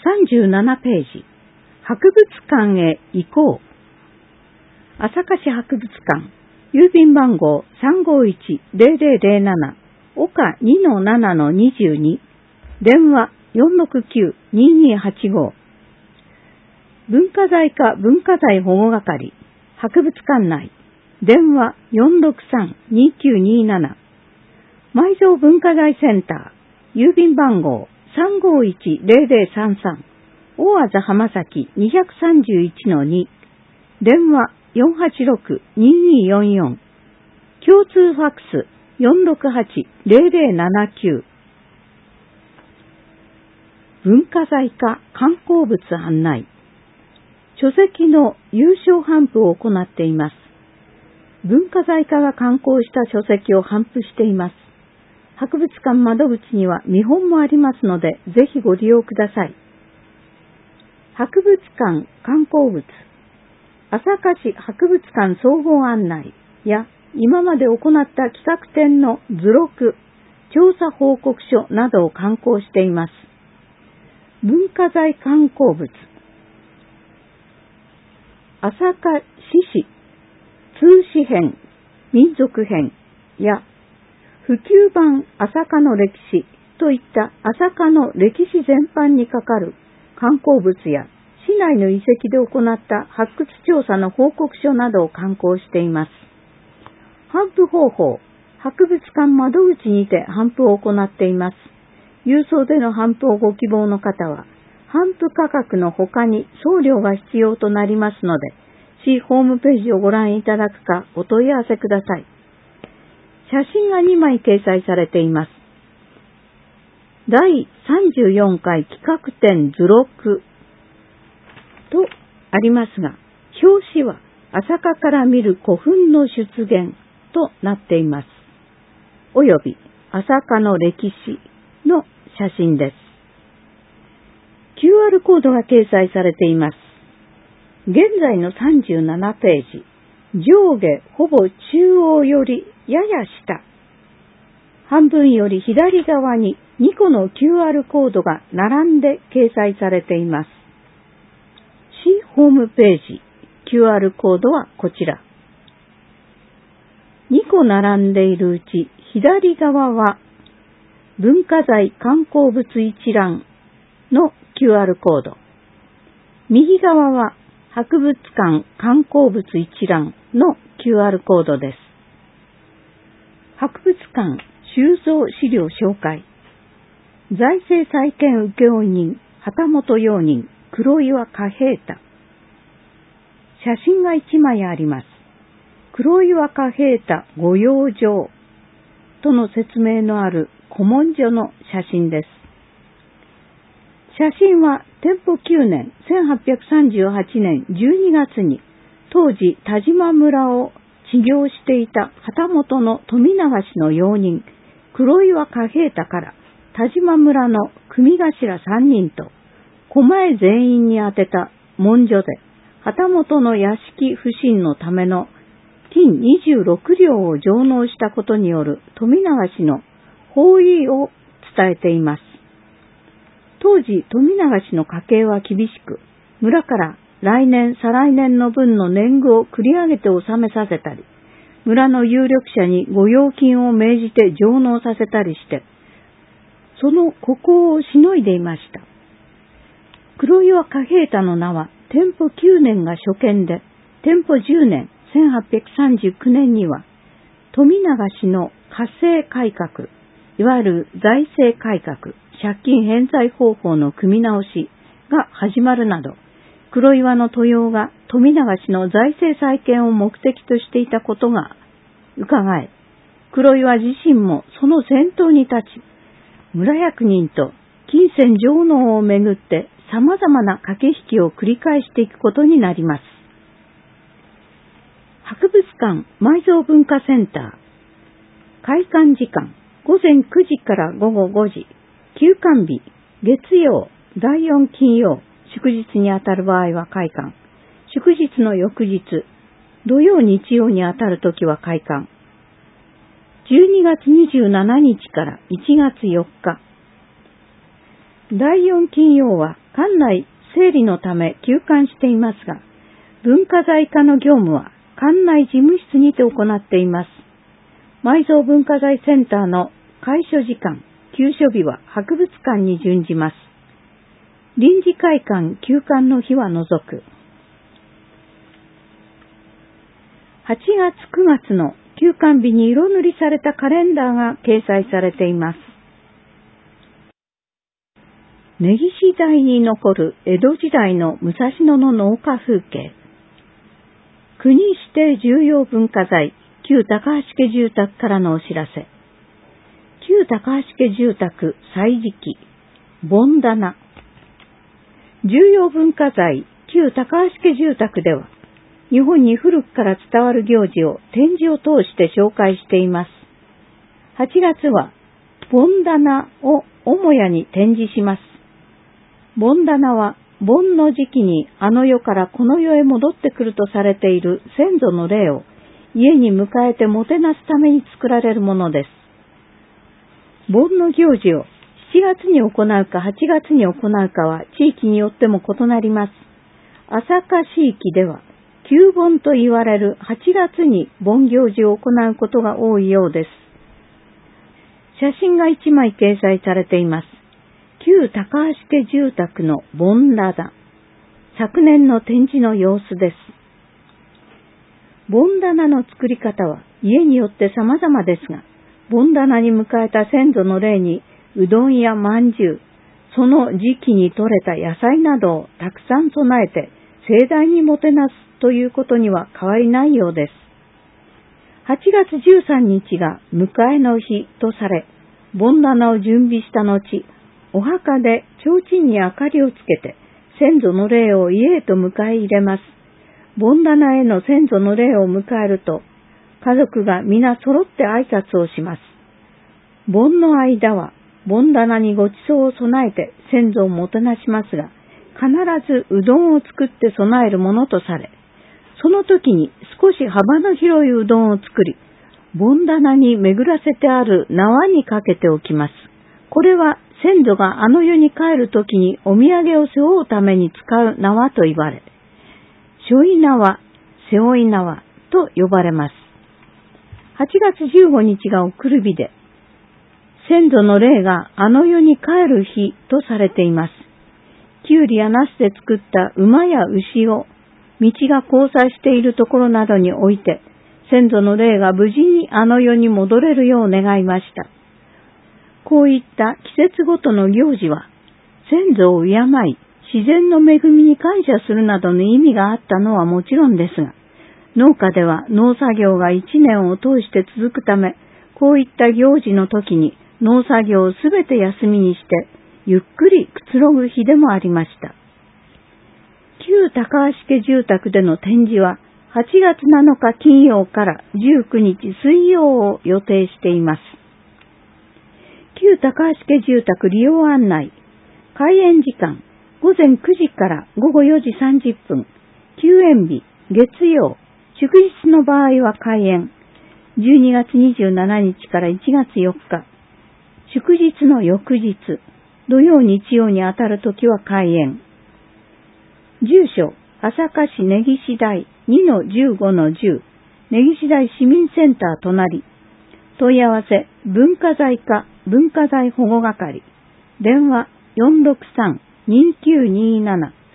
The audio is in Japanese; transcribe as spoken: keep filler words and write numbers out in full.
さんじゅうななページ、博物館へ行こう。朝霞市博物館、郵便番号 さんごいちゼロゼロゼロなな、岡 にのななのにじゅうに、電話 よんろくきゅうにーにーはちご。文化財課文化財保護係、博物館内、電話 よんろくさんにーきゅうにーなな。埋蔵文化財センター、郵便番号 さんごいちゼロゼロさんさん、大字浜崎 にさんいちのに、電話よんはちろくにーにーよんよん、共通ファックスよんろくはちゼロゼロななきゅう。文化財課観光物案内。書籍の有償頒布を行っています。文化財課が刊行した書籍を頒布しています。博物館窓口には見本もありますので、ぜひご利用ください。博物館観光物、朝霞市博物館総合案内や今まで行った企画展の図録、調査報告書などを刊行しています。文化財観光物、朝霞市史、通史編、民族編や普及版朝霞の歴史といった朝霞の歴史全般にかかる観光物や市内の遺跡で行った発掘調査の報告書などを刊行しています。頒布方法、博物館窓口にて頒布を行っています。郵送での頒布をご希望の方は、頒布価格の他に送料が必要となりますので、市ホームページをご覧いただくかお問い合わせください。写真がにまい掲載されています。だいさんじゅうよんかい企画展図録とありますが、表紙は朝霞から見る古墳の出現となっています。および朝霞の歴史の写真です。キューアール コードが掲載されています。現在のさんじゅうななページ、上下ほぼ中央よりやや下、半分より左側ににこの キューアール コードが並んで掲載されています。市ホームページ、キューアール コードはこちら。にこ並んでいるうち左側は文化財観光物一覧の キューアール コード。右側は博物館観光物一覧の キューアール コードです。博物館収蔵資料紹介。財政再建請負人、旗本用人、黒岩貨幣太。写真がいちまいあります。黒岩貨幣太御養生との説明のある古文書の写真です。写真は天保きゅうねんせんはっぴゃくさんじゅうはちねんじゅうにがつに当時田島村を治療していた旗本の富永氏の用人黒岩貨幣太から田島村の組頭さんにんと狛江全員に宛てた文書で旗本の屋敷不振のための金にじゅうろくりょうを上納したことによる富永氏の法意を伝えています。当時、富永氏の家計は厳しく、村から来年、再来年の分の年貢を繰り上げて納めさせたり、村の有力者に御用金を命じて上納させたりして、その孤高をしのいでいました。黒岩貨幣太の名は、天保きゅうねんが初見で、天保じゅうねんせんはっぴゃくさんじゅうきゅうねんには、富永氏の課税改革、いわゆる財政改革、借金返済方法の組み直しが始まるなど、黒岩の登用が富永氏の財政再建を目的としていたことが伺え、黒岩自身もその先頭に立ち、村役人と金銭上納をめぐって様々な駆け引きを繰り返していくことになります。博物館埋蔵文化センター、開館時間ごぜんくじからごごごじ、休館日、月曜、だいよん金曜、祝日にあたる場合は開館、祝日の翌日、土曜日曜にあたるときは開館、じゅうにがつにじゅうしちにちからいちがつよっか、だいよん金曜は館内整理のため休館していますが、文化財課の業務は館内事務室にて行っています。埋蔵文化財センターの開所時間、休所日は博物館に準じます。臨時会館休館の日は除く。はちがつくがつの休館日に色塗りされたカレンダーが掲載されています。根岸台に残る江戸時代の武蔵野の農家風景。国指定重要文化財、旧高橋家住宅からのお知らせ。旧高橋家住宅歳時記、盆棚。重要文化財、旧高橋家住宅では、日本に古くから伝わる行事を展示を通して紹介しています。はちがつは、盆棚を母屋に展示します。盆棚は、盆の時期にあの世からこの世へ戻ってくるとされている先祖の霊を家に迎えてもてなすために作られるものです。盆の行事をしちがつに行うかはちがつに行うかは地域によっても異なります。朝霞地域では旧盆と言われるはちがつに盆行事を行うことが多いようです。写真がいちまい掲載されています。旧高橋家住宅の盆棚。昨年の展示の様子です。盆棚の作り方は家によって様々ですが、盆棚に迎えた先祖の霊にうどんやまんじゅう、その時期に採れた野菜などをたくさん備えて盛大にもてなすということには変わりないようです。はちがつじゅうさんにちが迎えの日とされ、盆棚を準備した後、お墓で提灯に明かりをつけて先祖の霊を家へと迎え入れます。盆棚への先祖の霊を迎えると、家族が皆揃って挨拶をします。盆の間は盆棚にごちそうを備えて先祖をもてなしますが、必ずうどんを作って備えるものとされ、その時に少し幅の広いうどんを作り、盆棚に巡らせてある縄にかけておきます。これは先祖があの世に帰るときにお土産を背負うために使う縄と言われ、背負い縄、背負い縄と呼ばれます。はちがつじゅうごにちが送る日で、先祖の霊があの世に帰る日とされています。きゅうりやナスで作った馬や牛を道が交差しているところなどに置いて、先祖の霊が無事にあの世に戻れるよう願いました。こういった季節ごとの行事は、先祖を敬い、自然の恵みに感謝するなどの意味があったのはもちろんですが、農家では農作業が一年を通して続くため、こういった行事の時に農作業をすべて休みにして、ゆっくりくつろぐ日でもありました。旧高橋家住宅での展示は、はちがつなのか金曜からじゅうくにち水曜を予定しています。旧高橋家住宅利用案内。開園時間、ごぜんくじからごごよじさんじゅっぷん。休園日、月曜。祝日の場合は開園。じゅうにがつにじゅうしちにちからいちがつよっか。祝日の翌日、土曜日曜にあたるときは開園。住所、朝霞市根岸台 にのじゅうごのじゅう。根岸台市民センター隣。問い合わせ、文化財課文化財保護係。電話 よんろくさんにきゅうにーなな。